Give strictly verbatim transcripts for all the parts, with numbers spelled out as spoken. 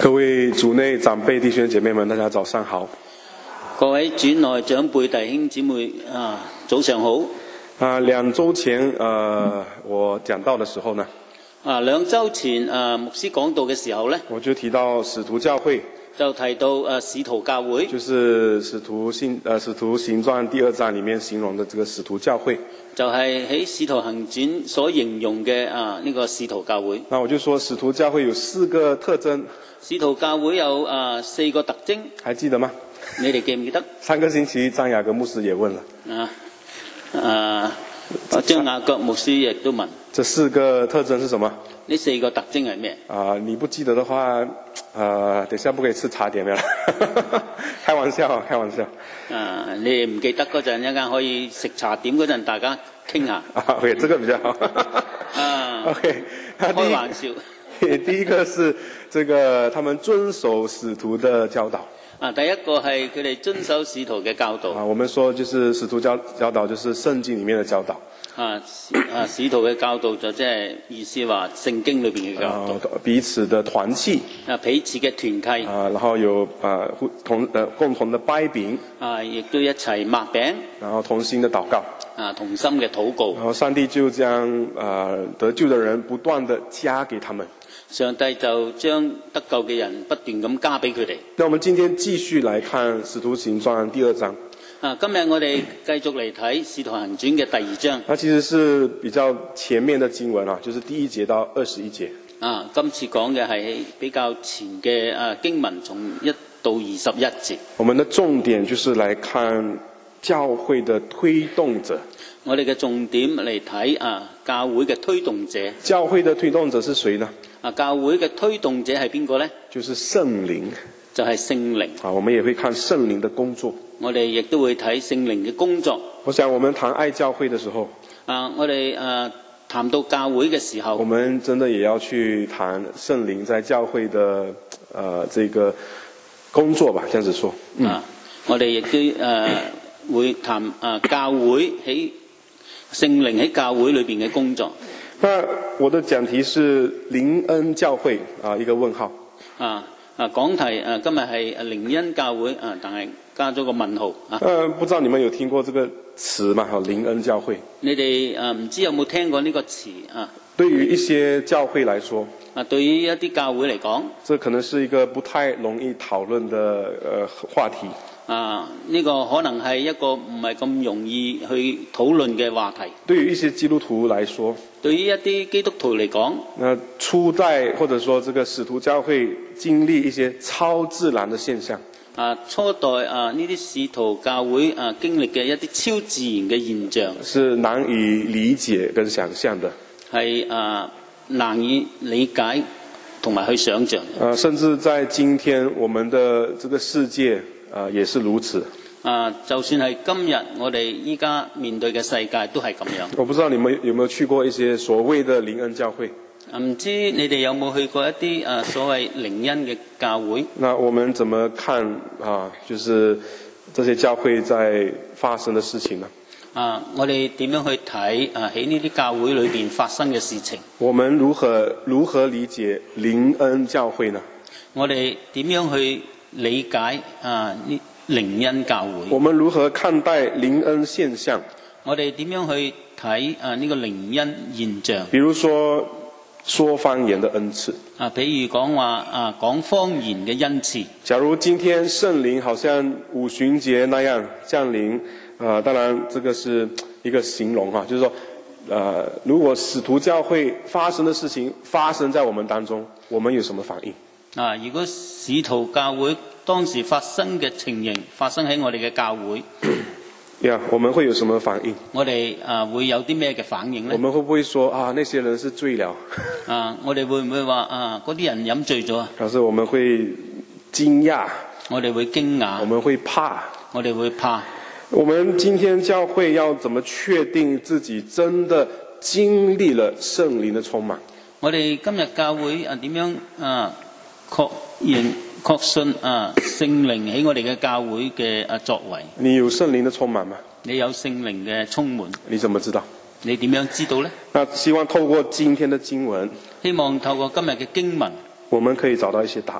各位主内長輩弟兄姐妹們，大家早上好。 各位主內長輩弟兄姊妹啊，早上好。 啊，兩週前，呃，我講道的時候呢， 啊，兩週前啊，牧師講道嘅時候呢， 我就提到使徒教會， 就提到誒、啊、使徒教會， 就是使徒信呃使徒行傳第二章裡面形容的這個使徒教會， 就係喺使徒行傳所形容嘅啊呢、這個使徒教會。 那我就說使徒教會有四個特徵。 使徒教會有啊四個特徵， 還記得嗎？ 你哋記唔記得？ 上個星期張雅各牧師也問了。 啊啊，張雅各牧師亦都問。 這四個特徵是什麼？ 呢四個特徵係咩？ 啊，你不記得的話，啊，等下不可以吃茶點嘅啦。開玩笑，開玩笑。 啊，你唔記得嗰陣，一陣間可以食茶點嗰陣，大家傾下。 啊 ，OK，這個比較好。 啊 ，OK， 開玩笑。 第一個是這個，他們遵守使徒的教導。 啊，第一個係佢哋遵守使徒嘅教導。 啊，我們說就是使徒教教導，就是聖經裡面的教導。啊， 啊，使徒嘅教導就即係意思話聖經裏邊嘅教導。 啊，彼此的團契。 啊，彼此嘅團契。 啊，然後有啊同呃共同的掰餅。啊， 亦都一齊擘餅。 然後同心的禱告。 啊，同心嘅禱告。 然後上帝就將啊得救的人不斷的加給他們。 上帝就將得救嘅人不斷咁加俾佢哋。 那我們今天繼續來看《使徒行傳》第二章。 啊，今日我哋繼續嚟睇《使徒行傳》嘅第二章。 它其實是比較前面的經文啊，就是第一節到二十一節。 啊，今次講嘅係比較前嘅啊經文，從一到二十一節。 我們的重點就是來看教會的推動者。 我哋嘅重點嚟睇啊，教會嘅推動者。 教會的推動者是誰呢？ 啊，教會嘅推動者係邊個呢？ 就是聖靈， 就係聖靈。 啊，我們也會看聖靈的工作。 我哋亦都會睇聖靈嘅工作。 我想我們談愛教會的時候， 啊，我哋啊談到教會嘅時候， 我們真的也要去談聖靈在教會的呃這個工作吧，這樣子說。嗯、 啊，我哋亦都誒會談啊教會喺聖靈喺教會裏邊嘅工作。 那我的講題是靈恩教會啊，一個問號。 啊啊，講題啊，今日係靈恩教會啊，但係加咗個問號啊。 呃，不知道你們有聽過這個詞嗎？哈，靈恩教會。 你哋啊唔知有冇聽過呢個詞啊？ 對於一些教會來說， 啊，對於一啲教會嚟講， 這可能是一個不太容易討論的呃話題。 啊，呢個可能係一個唔係咁容易去討論嘅話題。 對於一些基督徒來說， 對於一啲基督徒嚟講， 那初代或者說這個使徒教會經歷一些超自然的現象。 啊，初代啊呢啲使徒教會啊經歷嘅一啲超自然嘅現象， 是難以理解跟想象的。 係啊難以理解同埋去想象。 啊，甚至在今天我們的這個世界。啊，也是如此。 啊，就算係今日我哋依家面對嘅世界都係咁樣。 我不知道你們有沒有去過一些所謂的靈恩教會？ 唔知你哋有冇去過一啲啊所謂靈恩嘅教會？ 那我們怎麼看啊？就是這些教會在發生的事情呢？ 啊，我哋點樣去睇啊喺呢啲教會裏邊發生嘅事情？ 我們如何如何理解靈恩教會呢？ 我哋點樣去理解啊呢靈恩教會？ 我們如何看待靈恩現象？ 我哋點樣去睇啊呢個靈恩現象？ 比如說說方言的恩賜啊，譬如講話啊講方言嘅恩賜。 假如今天聖靈好像五旬節那樣降臨，啊、呃，當然這個是一個形容哈，就是說，呃，如果使徒教會發生的事情發生在我們當中，我們有什麼反應？ 啊！如果使徒教會當時發生嘅情形發生喺我哋嘅教會， 呀、yeah, 我們會有什麼反應？ 我哋啊會有啲咩嘅反應呢？ 我們會不會說啊，那些人是醉了？ 啊，我哋會唔會話啊嗰啲人飲醉咗啊？ 可是我們會驚訝， 我哋會驚訝， 我們會怕， 我哋會怕。 我們今天教會要怎麼確定自己真的經歷了聖靈的充滿？ 我哋今日教會啊點樣啊？確認確信啊聖靈喺我哋嘅教會嘅啊作為。 你有聖靈的充滿嗎？ 你有聖靈嘅充滿。 你怎麼知道？ 你點樣知道呢？ 那希望透過今天的經文， 希望透過今日嘅經文， 我們可以找到一些答案。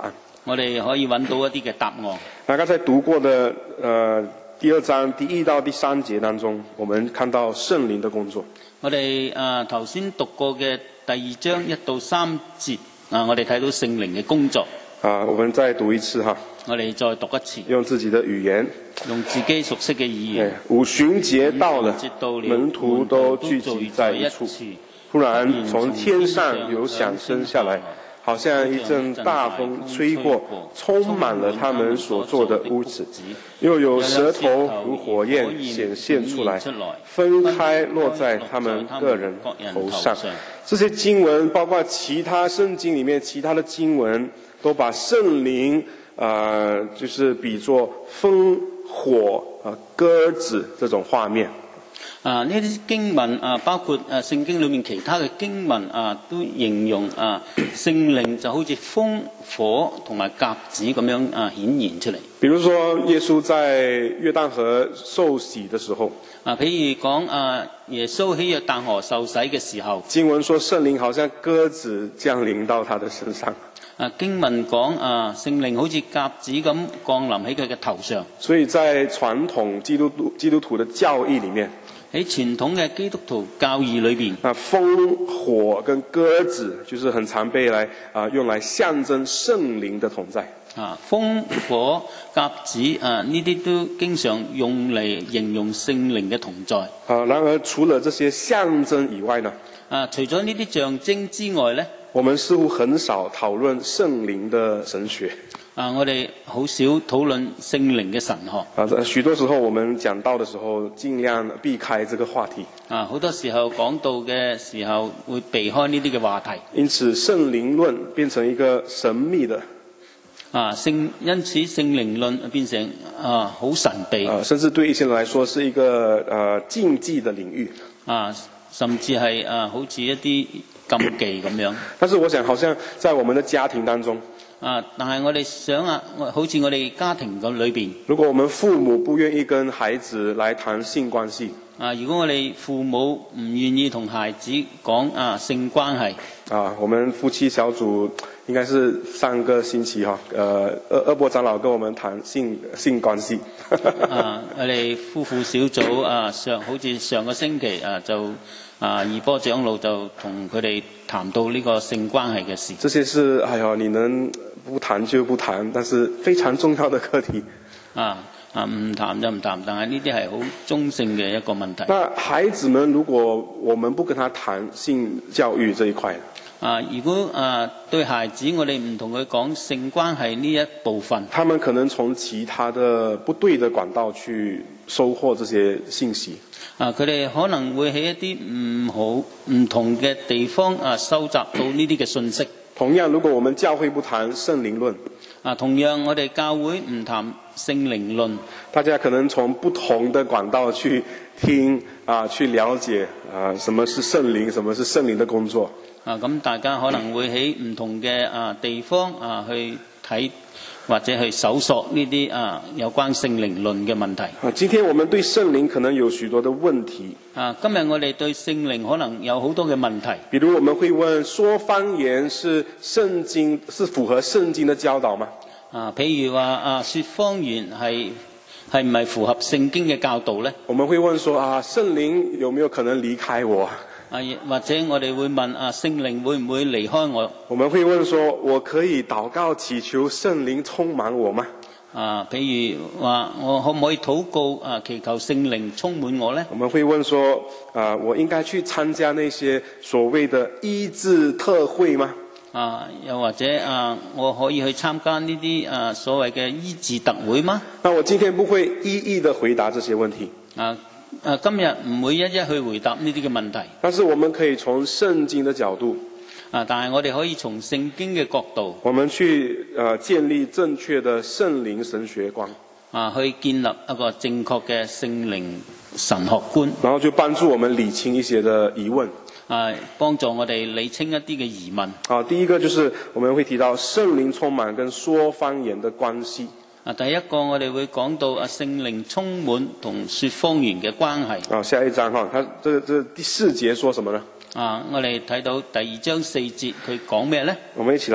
我哋可以揾到一啲嘅答案。 那剛才讀過的呃第二章第一到第三節當中，我們看到聖靈的工作。 我哋誒頭先讀過嘅第二章一到三節啊，我哋睇到聖靈嘅工作。 啊，我們再讀一次哈。 我哋再讀一次。 用自己的語言。 用自己熟悉嘅語言。 五旬節到了，門徒都聚集在一處。突然從天上有響聲下來，好像一陣大風吹過，充滿了他們所坐的屋子，又有舌頭如火焰顯現出來，分開落在他們個人頭上。這些經文包括其他聖經裡面其他的經文，都把聖靈啊、呃，就是比作風火啊鴿子這種畫面。 啊！呢啲經文啊，包括啊聖經裏面其他嘅經文啊，都形容啊聖靈就好似風火同埋鴿子咁樣啊顯現出嚟。比如說耶穌在約旦河受洗嘅時候， 啊，譬如講啊耶穌喺約旦河受洗嘅時候， 經文說聖靈好像鴿子降臨到他的身上。 啊經文講啊聖靈好似鴿子咁降臨喺佢嘅頭上。 所以在傳統基督徒基督徒的教義裡面。 喺傳統嘅基督徒教義裏邊， 啊，風火跟鴿子就是很常被來啊用來象徵聖靈的同在。 啊，風火鴿子啊，呢啲都經常用嚟形容聖靈嘅同在。 啊，然而除了這些象徵以外呢？ 啊，除咗呢啲象徵之外呢， 我們似乎很少討論聖靈的神學。 啊！我哋好少討論聖靈嘅神學。 啊，許多時候我們講道的時候，盡量避開這個話題。 啊，好多時候講道嘅時候會避開呢啲嘅話題。 因此，聖靈論變成一個神秘的。 啊，聖因此聖靈論變成啊好神秘。 啊，甚至對一些人來說是一個呃禁忌的領域。啊， 甚至係啊好似一啲禁忌咁樣。 但是我想，好像在我們的家庭當中。 啊！但係我哋想啊，好似我哋家庭咁裏邊， 如果我們父母不願意跟孩子來談性關係， 啊，如果我哋父母唔願意同孩子講啊性關係， 啊，我們夫妻小組應該是上個星期哈，呃，二二波長老跟我們談性性關係。 啊，我哋夫婦小組啊，上好似上個星期啊就啊二波長老就同佢哋談到呢個性關係嘅事。 這些是哎呀，你能不談就不談，但是非常重要的課題。 啊啊，唔談就唔談，但係呢啲係好中性嘅一個問題。 那孩子們，如果我們不跟他談性教育這一塊， 啊，如果啊對孩子我哋唔同佢講性關係呢一部分， 他們可能從其他的不對的管道去收穫這些信息。 啊，佢哋可能會喺一啲唔好唔同嘅地方啊收集到呢啲嘅信息。 同樣，如果我們教會不談聖靈論， 啊，同樣我哋教會唔談聖靈論， 大家可能從不同的管道去聽啊，去了解啊，什麼是聖靈，什麼是聖靈的工作。 啊，咁大家可能會喺唔同嘅啊地方啊去睇或者去搜索呢啲啊有關聖靈論嘅問題。 啊，今天我們對聖靈可能有許多的問題。 啊，今日我哋對聖靈可能有好多嘅問題。 比如我們會問：說方言是聖經是符合聖經的教導嗎？ 啊，譬如話啊，說方言係係唔係符合聖經嘅教導咧？ 我們會問說：啊，聖靈有沒有可能離開我？ 啊，或者我哋會問啊，聖靈會唔會離開我？ 我們會問說：我可以禱告祈求聖靈充滿我嗎？ 啊，譬如話我可唔可以禱告啊，祈求聖靈充滿我呢？ 我們會問說：啊，我應該去參加那些所謂的醫治特會嗎？ 啊，又或者啊，我可以去參加呢啲啊所謂嘅醫治特會嗎？ 那我今天不會一一的回答這些問題。 啊。啊，今日唔會一一去回答呢啲嘅問題。但是我們可以從聖經的角度， 啊，但係我哋可以從聖經嘅角度， 我們去呃建立正確的聖靈神學觀， 啊，去建立一個正確嘅聖靈神學觀， 然後就幫助我們理清一些的疑問， 啊，幫助我哋理清一啲嘅疑問。 好，第一個就是我們會提到聖靈充滿跟說方言的關係。 啊，第一個我哋會講到啊聖靈充滿同說方言嘅關係。 啊，下一章哈，他這這第四節說什麼呢？ 啊，我哋睇到第二章四節佢講咩呢？ 我們一起來，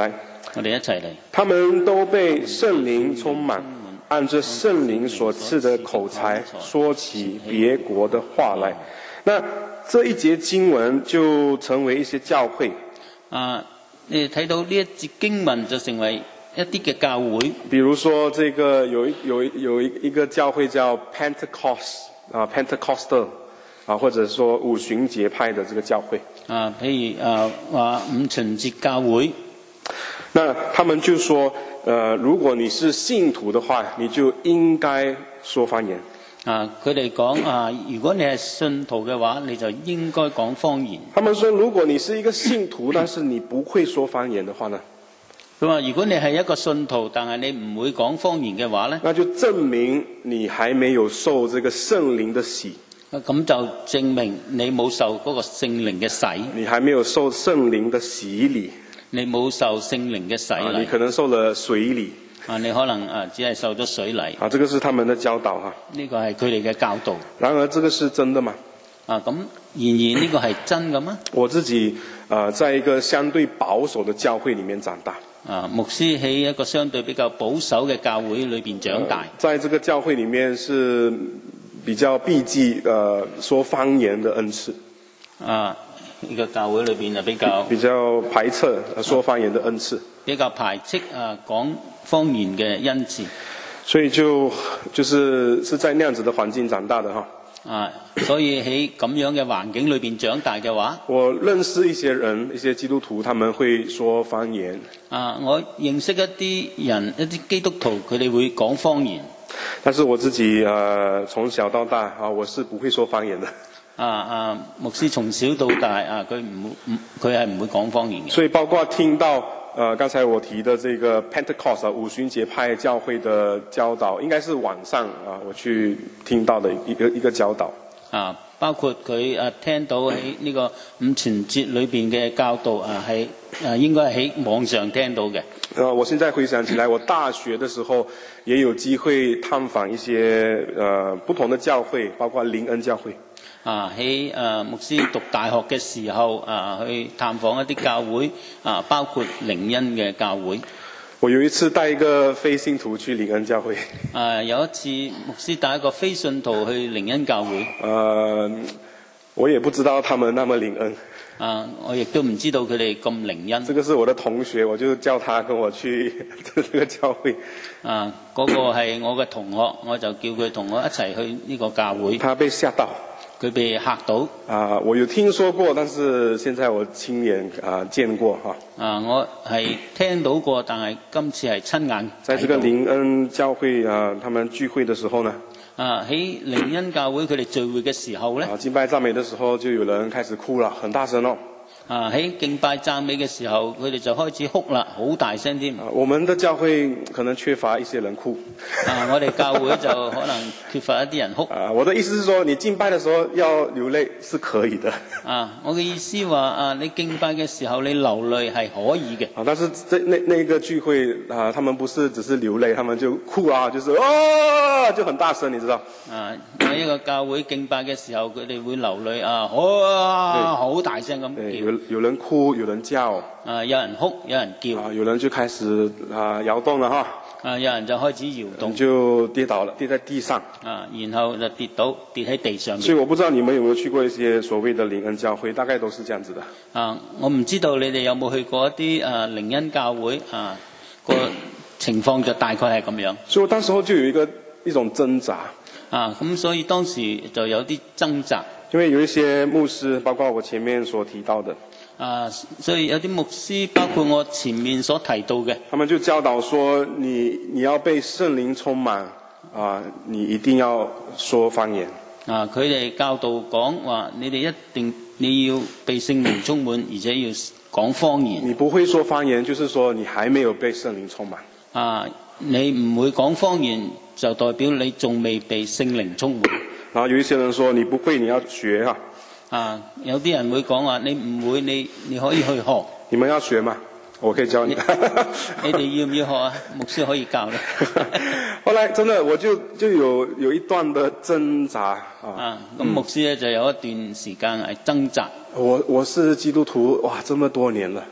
我哋一齊嚟。 他們都被聖靈充滿，按着聖靈所賜的口才，說起別國的話來。那這一節經文就成為一些教會。 啊，你睇到呢一節經文就成為一啲嘅教會。 比如說，這個有有有一個教會叫 Pentecost 啊 Pentecostal 啊，或者說五旬節派的這個教會。啊， 譬如啊話五旬節教會。 那他們就說，呃，如果你是信徒的話，你就應該說方言。 啊，佢哋講啊，如果你係信徒嘅話，你就應該講方言。 他們說，如果你是一個信徒，但是你不會說方言的話呢？ 佢話：如果你係一個信徒，但係你唔會講方言嘅話呢， 那就證明你還沒有受這個聖靈的洗。 咁就證明你冇受嗰個聖靈嘅洗。 你還沒有受聖靈的洗禮。 你冇受聖靈嘅洗禮、 啊，你可能受了水禮。 啊，你可能啊只係受咗水禮。 啊，這個是他們的教導哈。 呢個係佢哋嘅教導。 然而，這個是真的嗎？ 啊，咁然而呢個係真嘅嗎？ 我自己啊，在一個相對保守的教會裡面長大。 啊，牧師喺一個相對比較保守嘅教會裏邊長大。 呃、在這個教會裡面是比較避忌呃說方言的恩賜。啊。呢個教會裏邊就比較比較排斥說方言的恩賜， 比較排斥啊講方言嘅恩賜， 所以就就是是在那樣子的環境長大的哈。 啊，所以喺咁樣嘅環境裏邊長大嘅話， 我認識一些人，一些基督徒，他們會說方言。啊， 我認識一啲人，一啲基督徒，佢哋會講方言。 但是我自己呃從小到大啊，我是不會說方言的。 啊啊！牧師從小到大啊，佢唔唔佢係唔會講方言嘅。 所以包括聽到呃剛才我提的這個 Pentecost 五旬節派教會的教導，應該是晚上啊我去聽到的一個一個教導。啊， 包括佢啊聽到喺呢個五旬節裏邊嘅教導啊，係啊應該係喺網上聽到嘅。 呃，我現在回想起來，我大學的時候也有機會探訪一些呃不同的教會，包括靈恩教會。 啊，喺誒牧師讀大學嘅時候，啊去探訪一啲教會，啊包括靈恩嘅教會。 我有一次帶一個非信徒去靈恩教會。 啊，有一次牧師帶一個非信徒去靈恩教會。 呃，我也不知道他們那麼靈恩。 啊，我亦都唔知道佢哋咁靈恩。 這個是我的同學，我就叫他跟我去這個教會。 啊，嗰個係我嘅同學，我就叫佢同我一齊去呢個教會。 他被嚇到。 佢被嚇到。 啊，我有聽說過，但是現在我親眼啊見過哈。 啊，我係聽到過，但係今次係親眼。 在這個靈恩教會啊，他們聚會的時候呢？ 啊，喺靈恩教會佢哋聚會嘅時候咧。 啊，敬拜讚美的時候就有人開始哭了，很大聲咯。 啊，喺敬拜讚美嘅時候，佢哋就開始哭啦，好大聲添。 我們的教會可能缺乏一些人哭。 啊，我哋教會就可能缺乏一啲人哭。 啊，我的意思是說，你敬拜的時候要流淚是可以的。 啊，我嘅意思話啊，你敬拜嘅時候你流淚係可以嘅。 啊，但是這那那個聚會啊，他們不是只是流淚，他們就哭啊，就是哦，就很大聲，你知道？ 啊，喺一個教會敬拜嘅時候，佢哋會流淚啊，哇，好大聲咁叫。 有人哭，有人叫。 啊，有人哭，有人叫。 啊，有人就開始啊搖動了哈。 啊，有人就開始搖動。 就跌倒了，跌在地上。 啊，然後就跌倒，跌喺地上面。 所以我不知道你們有沒有去過一些所謂的靈恩教會，大概都是這樣子的。 啊，我唔知道你哋有冇去過一啲啊靈恩教會啊，個情況就大概係咁樣。 所以我當時候就有一個一種掙扎。 啊，咁所以當時就有啲掙扎。 因為有一些牧師，包括我前面所提到的， 啊，所以有啲牧師，包括我前面所提到嘅， 他們就教導說你，你你要被聖靈充滿，啊，你一定要說方言。啊， 佢哋教導講話，你哋一定你要被聖靈充滿，而且要講方言。 你不會說方言，就是說你還沒有被聖靈充滿。 啊，你唔會講方言，就代表你仲未被聖靈充滿。 然後有一些人說你不會，你要學啊。 啊，有啲人會講話你唔會，你你可以去學。 你們要學嗎？我可以教你。 你哋要唔要學啊？牧師可以教你。 後來真的我就就有有一段的掙扎啊。 啊，咁牧師咧就有一段時間係掙扎。 我我是基督徒哇，這麼多年了。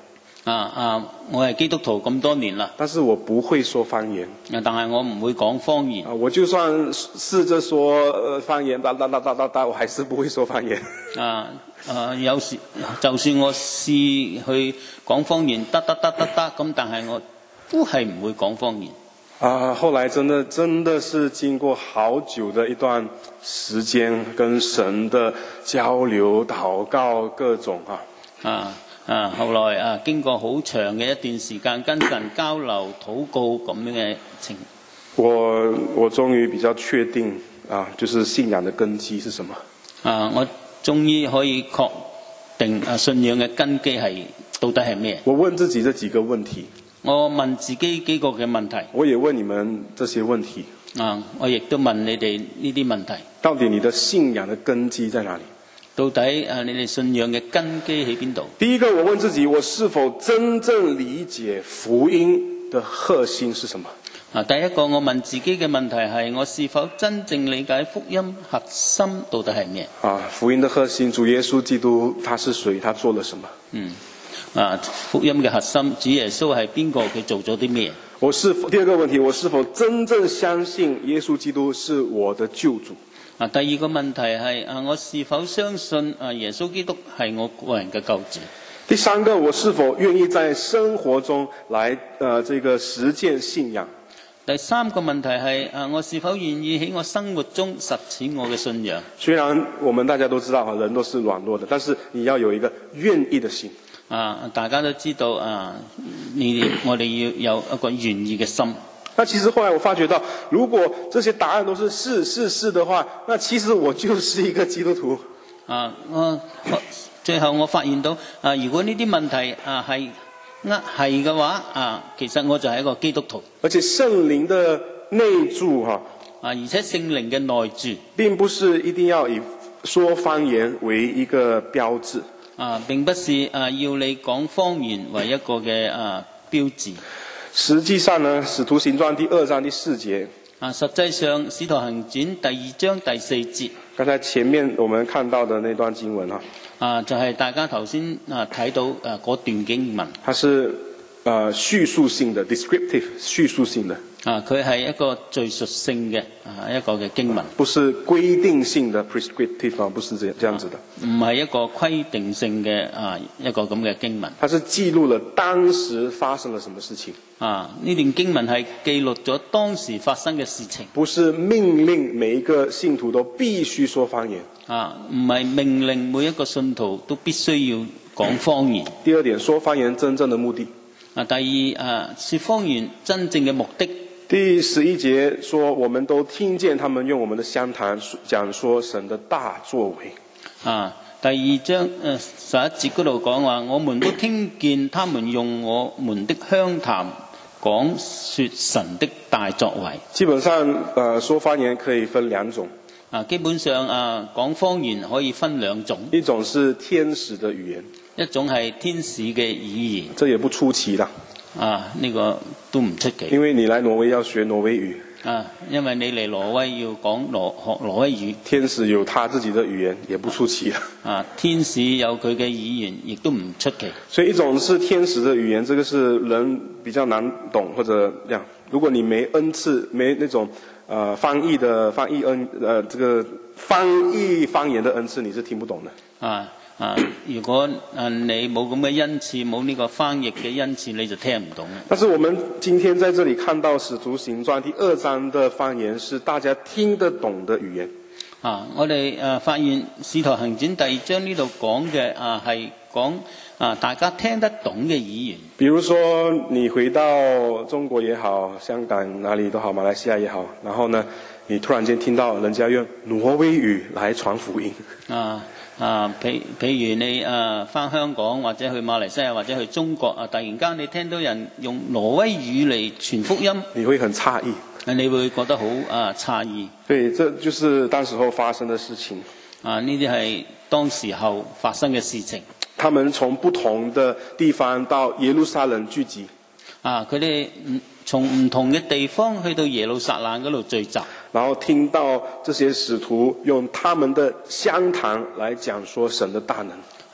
啊啊！我係基督徒咁多年啦， 但是我不會說方言。 但係我唔會講方言。 啊，我就算試着說呃方言，噠噠噠噠噠噠，我還是不會說方言。啊啊！有時就算我試去講方言，得得得得得咁，但係我都係唔會講方言。 啊，後來真的真的是經過好久的一段時間，跟神的交流、禱告各種啊。啊。啊！後來啊，經過好長嘅一段時間跟神交流、禱告咁樣嘅情，我我終於比較確定啊，就是信仰的根基是什麼？啊！我終於可以確定啊，信仰嘅根基係到底係咩？我問自己這幾個問題。我問自己幾個嘅問題。我也問你們這些問題。啊！我亦都問你哋呢啲問題。到底你的信仰的根基在哪裡？到底啊，你哋信仰嘅根基喺邊度？第一個，我問自己，我是否真正理解福音的核心是什麼？啊，第一個我問自己嘅問題係，我是否真正理解福音核心到底係咩？啊，福音的核心，主耶穌基督他是誰？他做了什麼？嗯，啊，福音嘅核心，主耶穌係邊個？佢做咗啲咩？我是第二個問題，我是否真正相信耶穌基督是我的救主？啊，第二個問題係啊，我是否相信啊耶穌基督係我個人嘅救主？第三個，我是否願意在生活中來呃這個實踐信仰？第三個問題係啊，我是否願意喺我生活中實踐我嘅信仰？雖然我們大家都知道人都是軟弱的，但是你要有一個願意的心。啊，大家都知道啊，你我哋要有一個願意嘅心。那其實後來我發覺到，如果這些答案都是是是是的話，那其實我就是一個基督徒。啊，我最後我發現到，啊，如果呢啲問題啊係呃係嘅話，啊，其實我就係一個基督徒。而且聖靈的內住哈，啊，而且聖靈嘅內住，並不是一定要以說方言為一個標誌。啊，並不是啊要你講方言為一個嘅啊標誌。實際上呢，《使徒行傳》第二章第四節。啊，實際上《使徒行傳》第二章第四節。剛才前面我們看到的那段經文啊。啊，就係、是、大家頭先啊睇到誒嗰段經文。它是呃敘述性的 ，descriptive 敘述性的。啊，佢係一個敘述性嘅啊一個嘅經文。不是規定性的 prescriptive 啊，不是這這樣子的。唔係一個規定性嘅啊一個咁嘅經文。它是記錄了當時發生了什麼事情。啊，呢段經文係記錄咗當時發生嘅事情。不是命令每一個信徒都必須說方言。啊，唔係命令每一個信徒都必須要講方言。第二點，說方言真正的目的。啊，第二啊，說方言真正嘅目的。第十一節說，我們都聽見他們用我們的鄉談講說神的大作為。啊，第二章呃十一節嗰度講話，我們都聽見他們用我們的鄉談講說神的大作為。基本上，呃，說方言可以分兩種。啊，基本上啊，講方言可以分兩種。一種是天使的語言，一種係天使嘅語言。這也不出奇啦。啊，呢、這個都唔出奇。因為你來挪威要學挪威語。啊，因為你嚟挪威要講挪學挪威語。天使有他自己的語言，也不出奇啦。啊，天使有佢嘅語言，亦都唔出奇。所以一種是天使的語言，這個是人比較難懂或者這樣。如果你沒恩賜，沒那種呃翻譯的翻譯恩呃這個翻譯方言的恩賜，你是聽不懂的。啊。啊！如果啊你冇咁嘅恩賜，冇呢個翻譯嘅恩賜，你就聽唔懂。但是我們今天在這裡看到《使徒行傳》第二章的方言是大家聽得懂的語言。啊！我哋誒發現《使徒行傳》第二章呢度講嘅啊係講啊大家聽得懂嘅語言。比如說你回到中國也好，香港哪裡都好，馬來西亞也好，然後呢，你突然間聽到人家用挪威語來傳福音。啊！啊，譬譬如你啊返香港或者去馬來西亞或者去中國啊，突然間你聽到人用挪威語嚟傳福音，你會很詫異，你會覺得好啊詫異。對，這就是當時候發生的事情。啊，呢啲係當時候發生嘅事情。他們從不同的地方到耶路撒冷聚集。啊，佢哋唔從唔同嘅地方去到耶路撒冷嗰度聚集。然後聽到這些使徒用他們的鄉談來講說神的大能。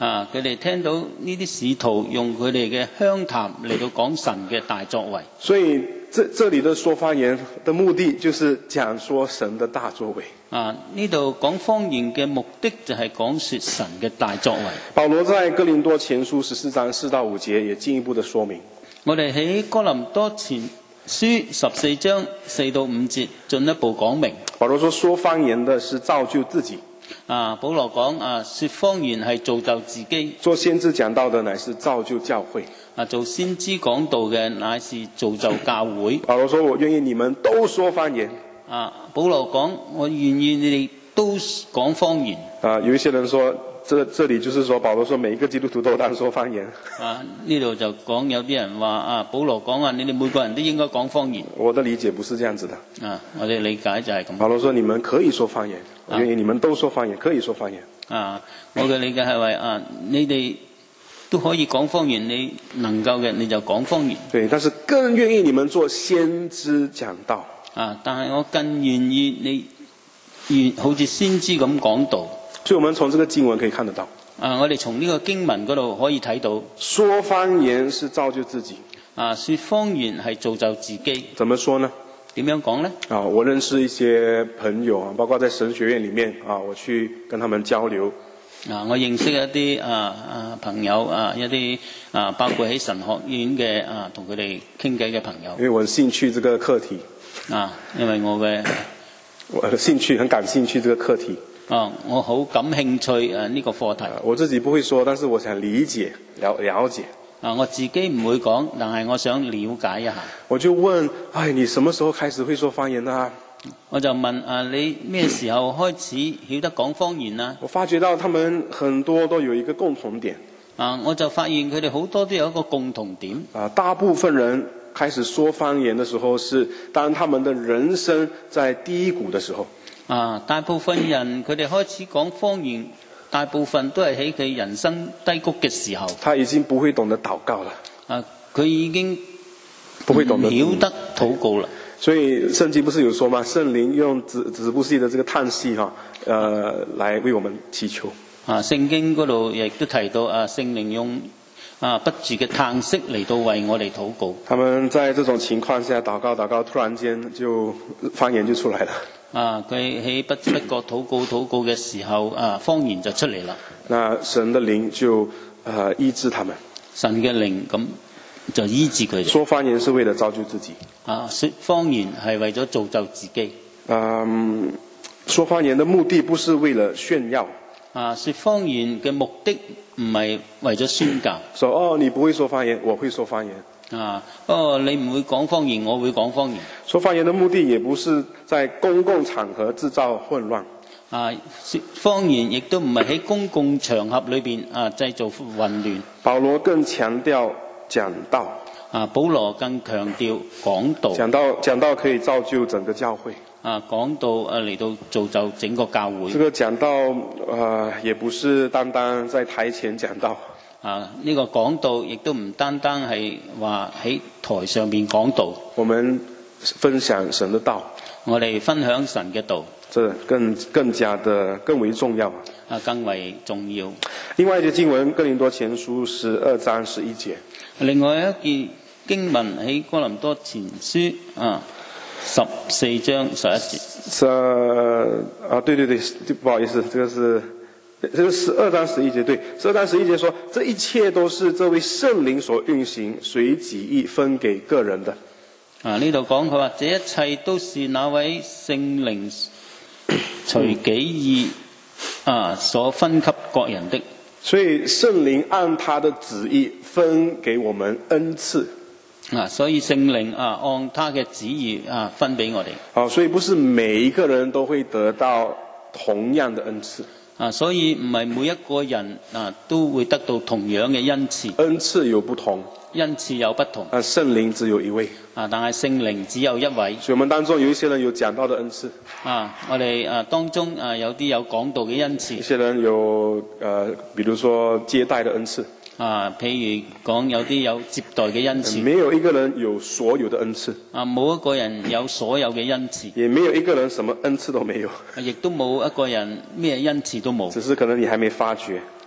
啊，佢哋聽到呢啲使徒用佢哋嘅鄉談嚟到講神嘅大作為。 所以這這裡的說方言的目的就是講說神的大作為。 啊，呢度講方言嘅目的就係講說神嘅大作為。 保羅在哥林多前書十四章四到五節也進一步的說明。 我哋喺哥林多前書十四章四到五節進一步講明。 保羅說，說方言的是造就自己。 啊，保羅講啊，說方言係造就自己。 做先知講道的乃是造就教會。 啊，做先知講道嘅乃是造就教會。 保羅說，我願意你們都說方言。 啊，保羅講，我願意你哋都講方言。 啊，有一些人說，這這裡就是說，保羅說每一個基督徒都當說方言。 啊，呢度就講有啲人話啊，保羅講啊，你哋每個人都應該講方言。 我的理解不是這樣子的。 啊，我哋理解就係咁。 保羅說，你們可以說方言，我願意你們都說方言，可以說方言。 啊，我嘅理解係話啊，你哋都可以講方言，你能夠嘅你就講方言。 對，但是更願意你們做先知講道。 啊，但係我更願意你願好似先知咁講道。 所以我們從這個經文可以看得到。 啊，我哋從呢個經文嗰度可以睇到， 說方言是造就自己。 啊，說方言係造就自己。 怎麼說呢？ 點樣講呢？ 啊，我認識一些朋友啊，包括在神學院裡面啊，我去跟他們交流。 啊，我認識一啲啊啊朋友啊，一啲啊包括喺神學院嘅啊，同佢哋傾偈嘅朋友。 因為我很興趣這個課題。 啊，因為我嘅我的興趣很感興趣這個課題。 啊，我好感興趣誒呢個課題。 我自己不會說，但是我想理解了了解。 啊，我自己唔會講，但係我想了解一下。 我就問，哎，你什麼時候開始會說方言啊？ 我就問啊，你咩時候開始曉得講方言啊？ 我發覺到他們很多都有一個共同點。 啊，我就發現佢哋好多都有一個共同點。 啊，大部分人開始說方言的時候，是當他們的人生在低谷的時候。 啊，大部分人佢哋開始講方言，大部分都係喺佢人生低谷嘅時候。 他已經不會懂得禱告了。 啊，佢已經不會懂得曉得禱告了。 所以聖經不是有說嗎？聖靈用止止不住的這個嘆息哈，呃，來為我們祈求。 啊，聖經嗰度亦都提到啊，聖靈用啊不住嘅嘆息嚟到為我哋禱告。 他們在這種情況下禱告禱告，突然間就方言就出來了。 啊，佢喺不知不覺禱告禱告嘅時候，啊，方言就出嚟啦。 那神的靈就呃醫治他們。 神嘅靈咁就醫治佢哋。 說方言是為了造就自己。 啊，說方言係為咗造就自己。 嗯，說方言的目的不是為了炫耀。 啊，說方言嘅目的唔係為咗宣教。 說哦，你不會說方言，我會說方言。 啊，哦，你唔會講方言，我會講方言。 說方言的目的也不是在公共場合製造混亂。 啊，說方言亦都唔係喺公共場合裏邊啊製造混亂。 保羅更強調講道。 啊，保羅更強調講道。 講道講道可以造就整個教會。 啊，講道啊嚟到造就整個教會。 這個講道啊、呃，也不是單單在台前講道。 啊，呢、這個講道亦都唔單單係話喺台上面講道。 我們分享神的道。 我哋分享神嘅道。 這更更加的更為重要。 啊，更為重要。 另外一節經文，哥林多前書十二章十一節。 另外一件經文喺哥林多前書啊十四章十一節。 十啊，對對對，不好意思，這個是這個十二章十一節。對，十二章十一節說，這一切都是這位聖靈所運行，隨己意分給個人的。 啊，呢度講佢話，這一切都是那位聖靈隨己意啊所分給各人的。 所以聖靈按他的旨意分給我們恩賜。 啊，所以聖靈啊按他嘅旨意啊分俾我哋。 好，所以不是每一個人都會得到同樣的恩賜。 啊，所以唔係每一個人啊都會得到同樣嘅恩賜。 恩賜有不同。 恩賜有不同。 啊，聖靈只有一位。 啊，但係聖靈只有一位。 所以我們當中有一些人有講道的恩賜。 啊，我哋啊當中啊有啲有講道嘅恩賜。 一些人有呃，比如說接待的恩賜。 啊，譬如講有啲有接待嘅恩賜。 沒有一個人有所有的恩賜。 啊，冇一個人有所有嘅恩賜。 也沒有一個人什麼恩賜都沒有。 亦都冇一個人咩恩賜都冇。 只是可能你還沒發覺。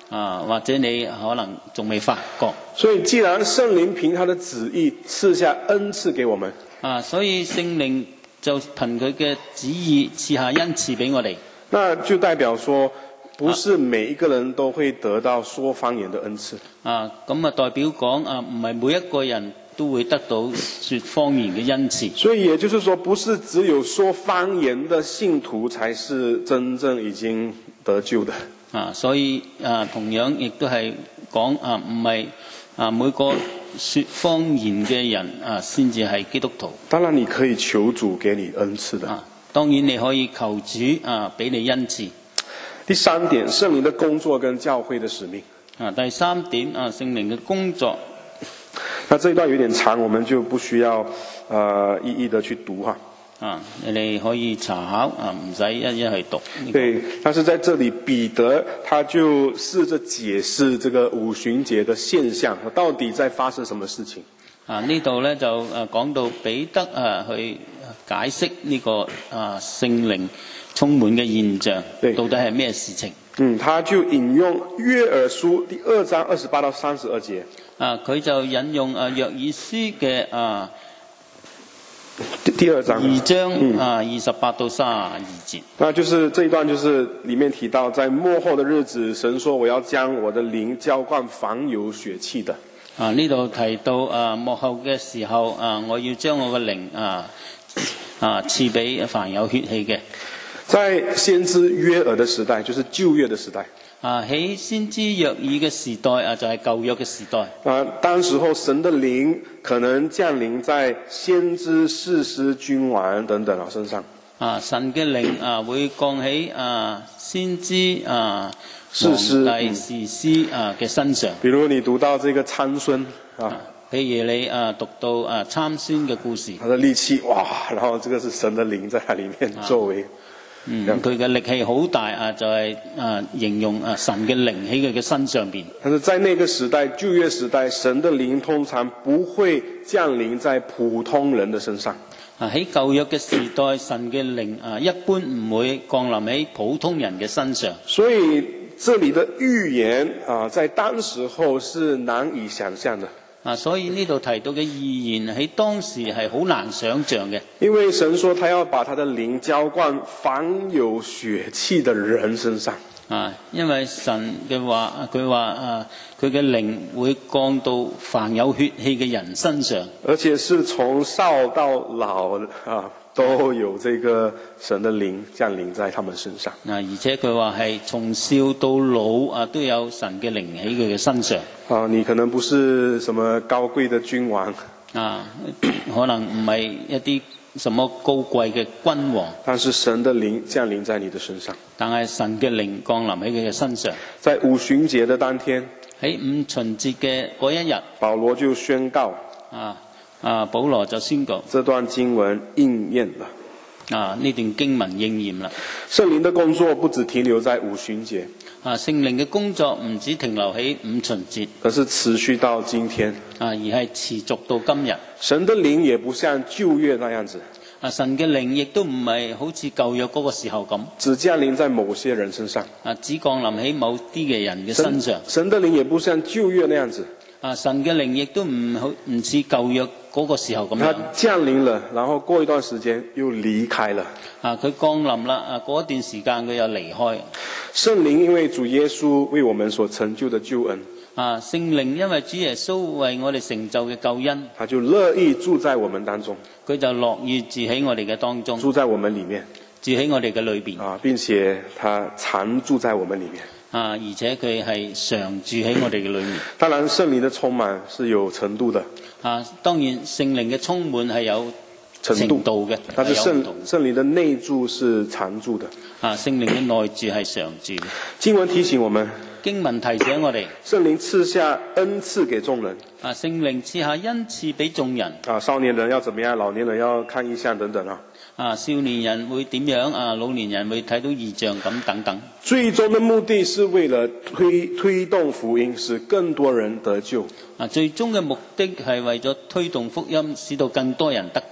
啊，或者你可能仲未發覺。 所以，既然聖靈憑他的旨意賜下恩賜給我們， 啊，所以聖靈就憑佢嘅旨意賜下恩賜俾我哋。 那就代表說，不是每一個人都會得到說方言的恩賜。 啊，咁啊代表講啊，唔係每一個人都會得到說方言嘅恩賜。 所以也就是說，不是只有說方言的信徒才是真正已經得救的。 啊，所以啊，同樣亦都係講啊，唔係啊每個說方言嘅人啊，先至係基督徒。 當然，你可以求主給你恩賜的。 啊，當然你可以求主啊，俾你恩賜。 第三點，聖靈的工作跟教會的使命。 啊，第三點啊，聖靈嘅工作。 那這一段有點長，我們就不需要呃一一的去讀哈。 啊，你哋可以查考啊，唔使一一去讀。 對，但是在這裡彼得他就試着解釋這個五旬節的現象，到底在發生什麼事情。 啊，呢度咧就誒講到彼得啊去解釋呢個啊聖靈充滿嘅現象，到底係咩事情？ 嗯，他就引用約珥書第二章二十八到三十二節。 啊，佢就引用啊約珥書嘅啊第二章二章、 嗯、 啊二十八到三十二節。 那就是這一段，就是裡面提到，在末後的日子，神說我要將我的靈澆灌凡有血氣的。 啊，呢度提到啊末後嘅時候啊，我要將我嘅靈啊啊賜俾凡有血氣嘅。在先知約珥的時代，就是舊約的時代。 啊，喺先知約珥嘅時代啊，就係、是、舊約嘅時代。 啊，當時候神的靈可能降臨在先知、士師、君王等等啊身上。啊， 神嘅靈啊會降喺啊先知啊、 士師、 皇帝、士師啊嘅身上。 比如你讀到這個參孫啊， 譬如你啊讀到啊參孫嘅故事， 他的力氣哇，然後這個是神的靈在他裡面作為。啊嗯，佢嘅力氣好大啊，就係、是、啊形容啊神嘅靈喺佢嘅身上邊。 但是在那個時代，舊約時代，神的靈通常不會降臨在普通人的身上。 啊喺舊約嘅時代，神嘅靈啊一般唔會降臨喺普通人嘅身上。 所以這裡的預言啊，在當時候是難以想象的。 啊，所以呢度提到嘅預言喺當時係好難想像嘅。 因為神說他要把他的靈澆灌凡有血氣的人身上。 啊，因為神嘅話，佢話啊，佢嘅靈會降到凡有血氣嘅人身上， 而且是從少到老啊，都有這個神的靈降臨在他們身上。 啊，而且佢話係從少到老啊，都有神嘅靈喺佢嘅身上。 啊，你可能不是什麼高貴的君王啊，可能唔係一啲什麼高貴嘅君王， 但是神的靈降臨在你的身上。 但係神嘅靈降臨喺佢嘅身上。 在五旬節的當天， 喺五旬節嘅嗰一日， 保羅就宣告啊啊，保羅就宣告這段經文應驗了。 啊，呢段經文應驗啦。 聖靈的工作不只停留在五旬節。 啊，聖靈嘅工作唔止停留喺五旬節， 而是持續到今天。 啊，而係持續到今日。 神的靈也不像舊約那樣子。 啊，神嘅靈亦都唔係好似舊約嗰個時候咁， 只降臨在某些人身上。 啊，只降臨喺某啲嘅人嘅身上。 神的靈也不像舊約那樣子。 啊，神嘅靈亦都唔好唔似舊約嗰個時候咁樣。 他降臨了，然後過一段時間又離開了。 啊，佢降臨啦，啊，過一段時間佢又離開。 聖靈因為主耶穌為我們所成就的救恩。 啊，聖靈因為主耶穌為我哋成就嘅救恩， 他就樂意住在我們當中。 佢就樂意住喺我哋嘅當中， 住在我們裡面， 住喺我哋嘅裏邊。 啊，並且他常住在我們裡面。 啊，而且佢係常住喺我哋嘅裏面。 當然，聖靈的充滿是有程度的。 啊，當然聖靈嘅充滿係有程度嘅， 但是聖聖靈的內住是常住的。 啊，聖靈嘅內住係常住嘅。 經文提醒我們， 經文提醒我哋， 聖靈賜下恩賜給眾人。 啊，聖靈賜下恩賜俾眾人。 啊，少年人要怎麼樣？老年人要看異象等等啊。 啊，少年人會點樣？啊，老年人會睇到異象咁等等。 最終的目的是為了推推動福音，使更多人得救。 啊，最終嘅目的係為咗推動福音，使到更多人得救。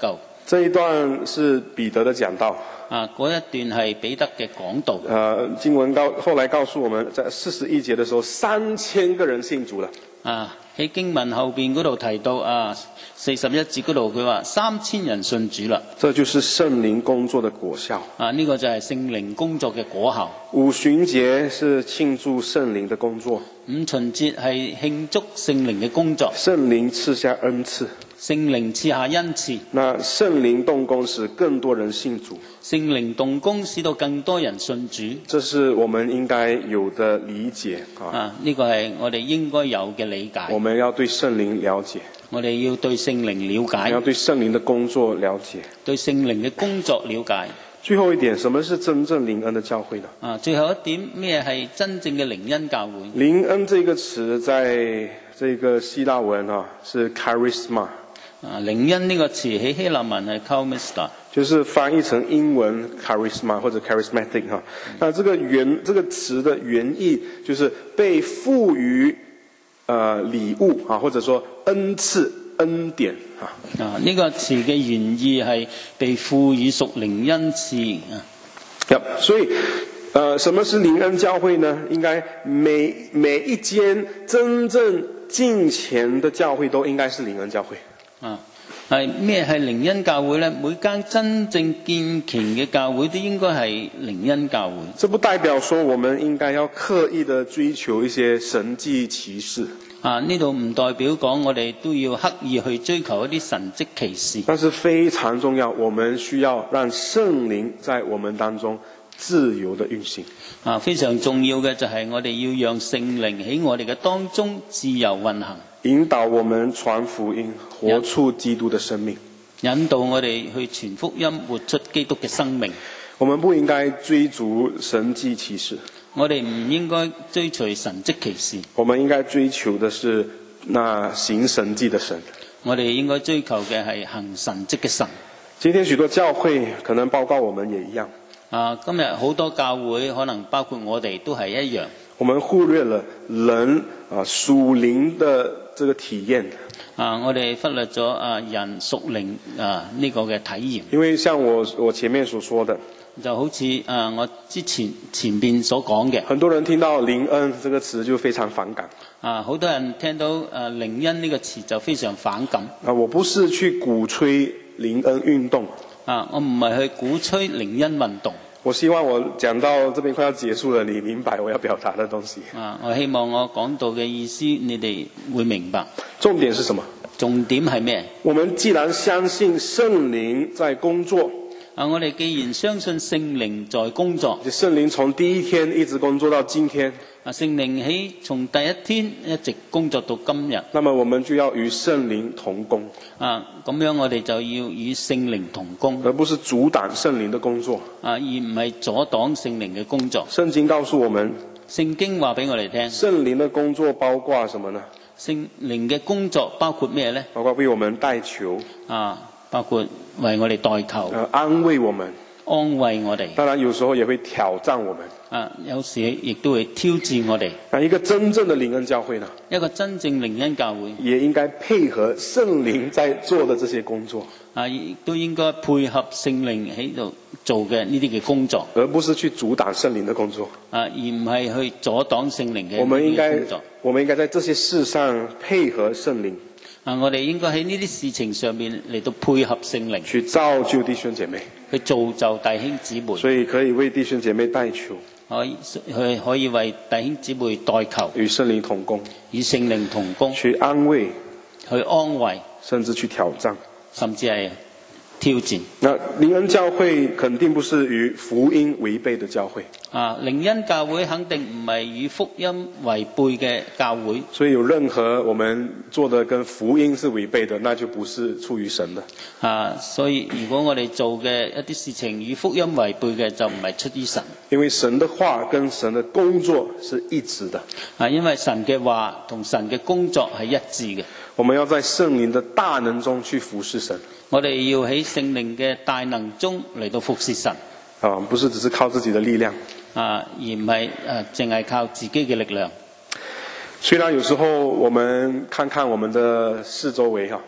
這一段是彼得的講道。 啊，嗰一段係彼得嘅講道。 呃，經文告後來告訴我們，在四十一節的時候，三千個人信主了。 啊，喺經文後邊嗰度提到啊，四十一節嗰度佢話三千人信主啦。 這就是聖靈工作的果效。 啊，呢、這個就係聖靈工作嘅果效。 五旬節是慶祝聖靈的工作。 五旬節係慶祝聖靈嘅工作。 聖靈賜下恩賜。 聖靈賜下恩賜。那聖靈動工使更多人信主。 聖靈動工使到更多人信主。 這是我們應該有的理解啊！ 啊，呢個係我哋應該有嘅理解。 我們要對聖靈了解。 我哋要對聖靈了解。 要對聖靈的工作了解。 對聖靈嘅工作了解。 最後一點，什麼是真正靈恩的教會呢？ 啊，最後一點，咩係真正嘅靈恩教會？ 靈恩這個詞在這個希臘文啊，是 charisma。 啊，靈恩呢個詞喺希臘文係 charisma， 就是翻譯成英文 charisma 或者 charismatic 哈。那這個原這個詞的原意就是被賦予呃禮物啊，或者說恩賜恩典啊。 啊，呢個詞嘅原意係被賦予屬靈恩賜啊。 所以，呃，什麼是靈恩教會呢？應該每每一間真正敬虔的教會都應該是靈恩教會。啊，係咩係靈恩教會呢？每間真正敬虔嘅教會都應該係靈恩教會。這不代表說我們應該要刻意的追求一些神蹟奇事。啊，呢度唔代表講我哋都要刻意去追求一啲神蹟奇事。但是非常重要，我們需要讓聖靈在我們當中自由的運行。啊，非常重要嘅就係我哋要讓聖靈喺我哋嘅當中自由運行。引導我們傳福音，活出基督的生命。引導我哋去傳福音，活出基督嘅生命。我們不應該追逐神蹟奇事。我哋唔應該追隨神蹟奇事。我們應該追求的是那行神蹟的神。我哋應該追求嘅係行神蹟嘅神。今天許多教會可能包括我們也一樣。啊，今日好多教會可能包括我哋都係一樣。我們忽略了人啊屬靈的這個體驗。啊，我哋忽略咗啊人屬靈啊呢個嘅體驗。因為像我我前面所說的，就好似啊我之前前邊所講嘅，很多人聽到靈恩這個詞就非常反感。啊，好多人聽到啊靈恩呢個詞就非常反感。啊，我不是去鼓吹靈恩運動。啊，我唔係去鼓吹靈恩運動。我希望我講到這邊快要結束了，你明白我要表達的東西。啊，我希望我講到嘅意思，你哋會明白。重點是什麼？重點係咩？我們既然相信聖靈在工作，啊，我哋既然相信聖靈在工作，聖靈從第一天一直工作到今天。啊，聖靈喺從第一天一直工作到今日。那麼我們就要與聖靈同工。啊，咁樣我哋就要與聖靈同工，而不是阻擋聖靈的工作。啊，而唔係阻擋聖靈嘅工作。聖經告訴我們，聖經話俾我哋聽，聖靈的工作包括什麼呢？聖靈嘅工作包括咩呢？包括為我們代求。啊，包括為我哋代求。啊，安慰我們。安慰我哋。當然有時候也會挑戰我們。啊，有時亦都會挑戰我哋。啊，一個真正的靈恩教會呢？一個真正靈恩教會也應該配合聖靈在做的這些工作。啊，亦都應該配合聖靈喺度做嘅呢啲嘅工作，而不是去阻擋聖靈的工作。啊，而唔係去阻擋聖靈嘅工作。我們應該，我們應該在這些事上配合聖靈。啊，我哋應該喺呢啲事情上面嚟到配合聖靈，去造就弟兄姐妹，去造就弟兄姊妹。所以可以為弟兄姐妹代求。可以去可以為弟兄姊妹代求，與聖靈同工，與聖靈同工，去安慰，去安慰，甚至去挑戰，甚至係挑戰。那靈恩教會肯定不是與福音違背的教會。啊，靈恩教會肯定唔係與福音違背嘅教會。所以有任何我們做的跟福音是違背的，那就不是出於神的。啊，所以如果我哋做嘅一啲事情與福音違背嘅，就唔係出於神。因為神的話跟神的工作是一致的。啊，因為神嘅話同神嘅工作係一致嘅。我們要在聖靈的大能中去服侍神。我哋要喺聖靈嘅大能中嚟到服侍神。啊，不是只是靠自己的力量。啊，而唔係誒，淨係靠自己嘅力量。雖然有時候我們看看我們的四周圍哈。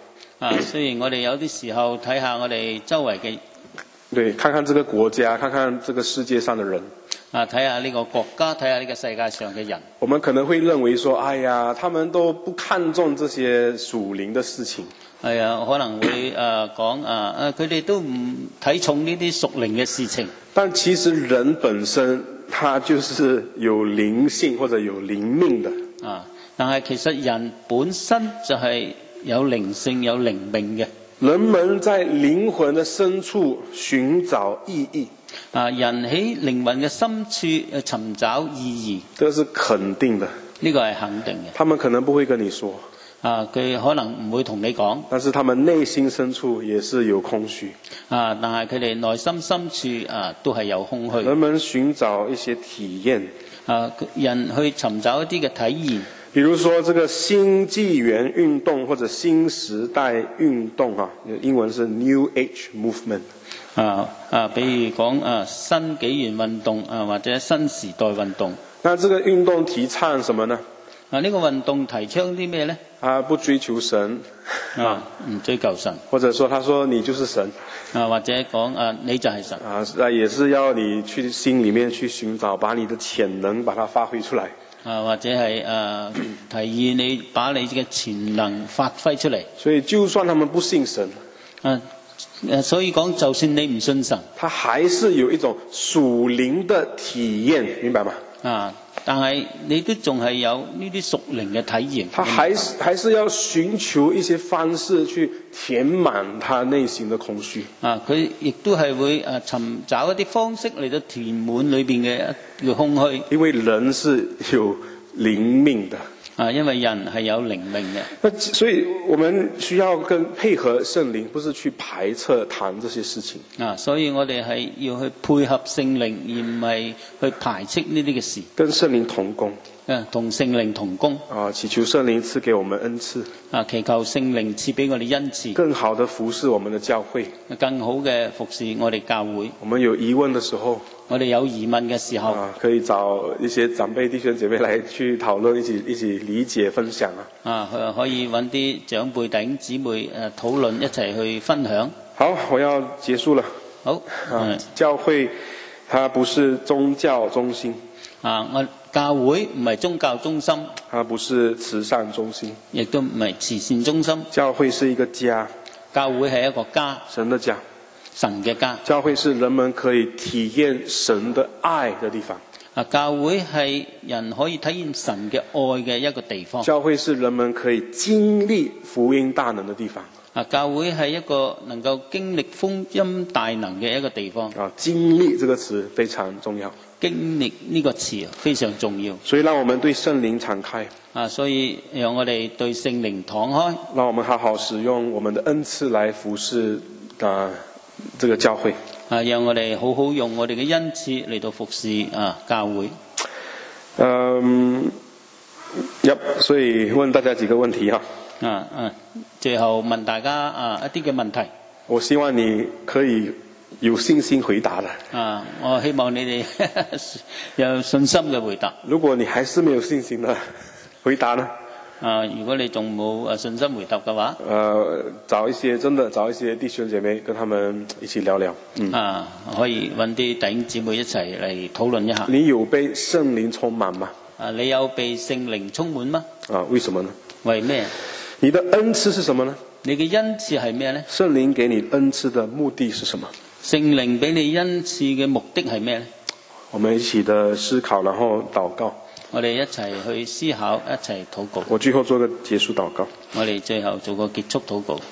啊，雖然我哋有啲時候睇下我哋周圍嘅， 對，看看這個國家，看看這個世界上的人。 啊，睇下呢個國家，睇下呢個世界上嘅人。 我們可能會認為說，哎呀，他們都不看重這些屬靈的事情。 係啊，可能會誒講啊，誒佢哋都唔睇重呢啲屬靈嘅事情。 但其實人本身，他就是有靈性或者有靈命的。啊， 但係其實人本身就係有靈性、有靈命嘅。 人們在靈魂的深處尋找意義。 啊，人喺靈魂嘅深處誒尋找意義。 這是肯定的。 呢個係肯定嘅。 他們可能不會跟你說。 啊，佢可能唔會同你講。 但是他們內心深處也是有空虛。 啊，但係佢哋內心深處啊都係有空虛。 人們尋找一些體驗。啊， 人去尋找一啲嘅體驗。 比如說這個新紀元運動或者新時代運動啊，英文是 New Age Movement。 啊啊，比如講啊新紀元運動啊或者新時代運動。 那這個運動提倡什麼呢？ 啊，呢個運動提倡啲咩呢？ 啊，不追求神。 啊，唔追求神。 或者說，他說你就是神。 啊，或者講啊，你就係神。 啊，那也是要你去心裏面去尋找，把你的潛能把它發揮出來。啊， 或者係誒提議你把你嘅潛能發揮出嚟。 所以就算他們不信神， 啊誒，所以講就算你唔信神， 他還是有一種屬靈的體驗，明白嗎？ 啊，但係你都仲係有呢啲屬靈嘅體驗。 他還是還是要尋求一些方式去填滿他內心的空虛。 啊，佢亦都係會誒尋找一啲方式嚟到填滿裏邊嘅一個空虛。 因為人是有靈命的。 啊，因為人係有靈命嘅。 那所以我們需要跟配合聖靈，不是去排斥談這些事情。 啊，所以我哋係要去配合聖靈，而唔係去排斥呢啲嘅事。 跟聖靈同工。 啊，同聖靈同工。 啊，祈求聖靈賜給我們恩賜。 啊，祈求聖靈賜俾我哋恩賜。 更好的服侍我們的教會。 更好嘅服侍我哋教會。 我們有疑問的時候。 我哋有疑問嘅時候， 啊，可以找一些長輩弟兄姐妹來去討論，一起一起理解分享啊。 啊，可以揾啲長輩弟兄姊妹誒討論，一齊去分享。 好，我要結束了。 好， 啊，教會它不是宗教中心。 啊，我教會唔係宗教中心。 它不是慈善中心。 亦都唔係慈善中心。 教會是一個家。 教會係一個家。 神的家。 神嘅家。 教會是人們可以體驗神的愛的地方。 啊，教會係人可以體驗神嘅愛嘅一個地方。 教會是人們可以經歷福音大能的地方。 啊，教會係一個能夠經歷福音大能嘅一個地方。 啊，經歷這個詞非常重要。 經歷呢個詞非常重要。 所以讓我們對聖靈敞開。 啊，所以讓我哋對聖靈敞開。 讓我們好好使用我們的恩賜來服侍啊。這個教會啊，讓我哋好好用我哋嘅恩賜嚟到服侍啊教會。 嗯，入，所以問大家幾個問題哈。 啊啊，最後問大家啊一啲嘅問題。 我希望你可以有信心回答的。 啊，我希望你哋有信心嘅回答。 如果你還是沒有信心的回答呢？ 啊，如果你仲冇誒信心回答嘅話， 呃，找一些真的找一些弟兄姐妹跟他們一起聊聊。嗯， 啊，可以揾啲弟兄姊妹一齊嚟討論一下。 你有被聖靈充滿嗎？ 啊，你有被聖靈充滿嗎？ 啊，為什麼呢？ 為咩？ 你的恩賜是什麼呢？ 你嘅恩賜係咩呢？ 聖靈給你恩賜的目的是什麼？ 聖靈俾你恩賜嘅目的係咩呢？ 我們一起的思考，然後禱告。 我哋一齊去思考，一齊禱告。 我最後做個結束禱告。 我哋最後做個結束禱告。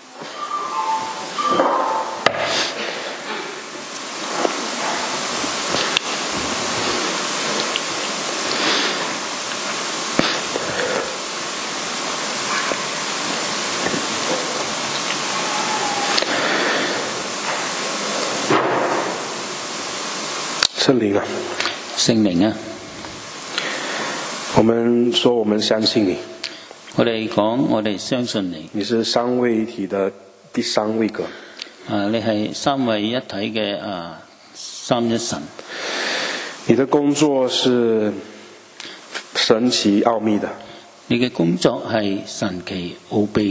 聖靈啊， 聖靈啊， 我們說我們相信你。 我哋講我哋相信你。 你是三位一體的第三位格。 啊，你係三位一體嘅啊三一神。 你的工作是神奇奧秘的。 你嘅工作係神奇奧秘嘅。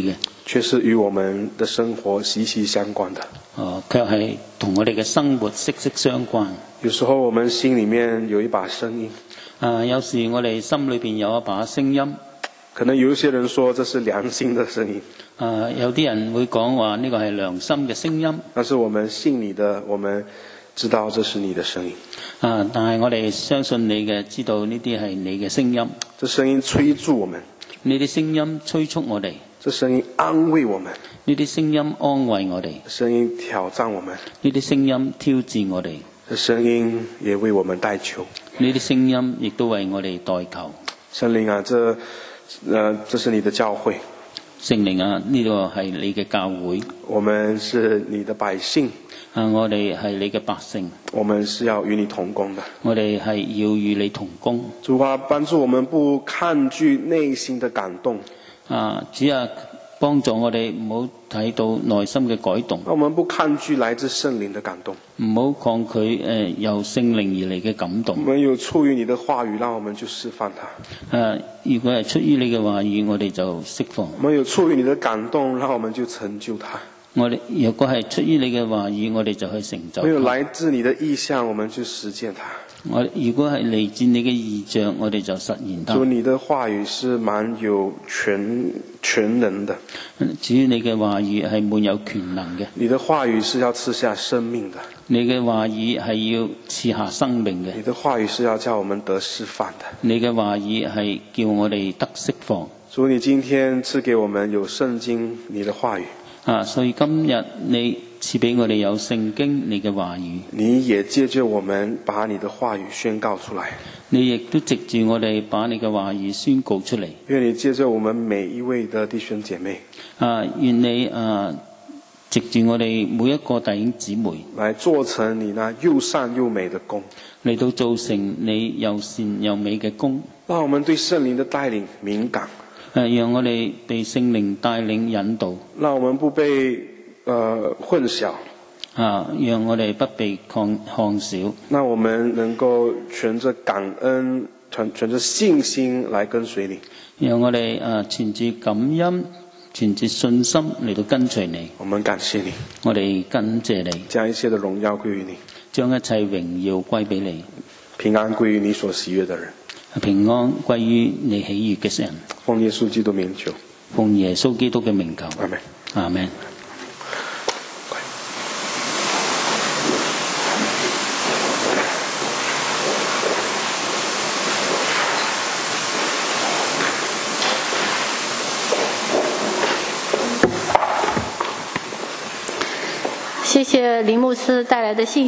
卻是與我們的生活息息相關的。 哦，卻係同我哋嘅生活息息相關。 有時候我們心裡面有一把聲音。 啊，有時我哋心裏邊有一把聲音。 可能有一些人說這是良心的聲音。 啊，有啲人會講話呢個係良心嘅聲音。 但是我們信你的，我們知道這是你的聲音。 啊，但係我哋相信你嘅，知道呢啲係你嘅聲音。 這聲音催促我們。 呢啲聲音催促我哋。 這聲音安慰我們。 呢啲聲音安慰我哋。 聲音挑戰我們。 呢啲聲音挑戰我哋。 這聲音也為我們代求。 呢啲聲音亦都為我哋代求。 聖靈啊，這，呃，這是你的教會。 聖靈啊，呢個係你嘅教會。 我們是你的百姓。 啊，我哋係你嘅百姓。 我們是要與你同工的。 我哋係要與你同工。 主啊，幫助我們不抗拒內心的感動。 啊，主啊，幫助我哋唔好睇到內心嘅改動。 我們不抗拒來自聖靈的感動。 唔好抗拒誒、呃、由聖靈而嚟嘅感動。 我們有出於你的話語，讓我們去釋放它。 誒、啊，如果係出於你嘅話語，我哋就釋放。 我們有出於你的感動，讓我們就成就它。 我哋如果係出於你嘅話語，我哋就去成就它。 沒有來自你的意象，我們去實踐它。 我如果係嚟自你嘅意象，我哋就實現它。 主，你的話語是滿有全全能的。 至於你嘅話語係滿有權能嘅。 你的話語是要賜下生命的。 你嘅話語係要賜下生命嘅。 你的話語是要叫我們得釋放的。 你嘅話語係叫我哋得釋放。 主，你今天賜給我們有聖經，你的話語。 啊，所以今日你賜俾我哋有聖經，你嘅話語。 你也借着我們把你的話語宣告出來。 你亦都藉住我哋把你嘅話語宣告出嚟。 願你借着我們每一位的弟兄姐妹。 啊，願你啊藉住我哋每一個弟兄姊妹， 來做成你那又善又美的工。 嚟到做成你又善又美嘅工。 讓我們對聖靈的帶領敏感。 誒，讓我哋被聖靈帶領引導， 讓我們不被呃混淆， 啊，讓我哋不被看看小， 讓我們能夠存着感恩、存存着信心來跟隨你， 讓我哋誒存住感恩、存住信心嚟到跟隨你。 我們感謝你， 我哋感謝你， 將一切的榮耀歸於你， 將一切榮耀歸俾你， 平安歸於你所喜悅的人， 平安歸於你喜悅嘅人。 奉耶穌基督名求， 奉耶穌基督嘅名求。 阿門， 阿門。 謝謝林牧師帶來的信息。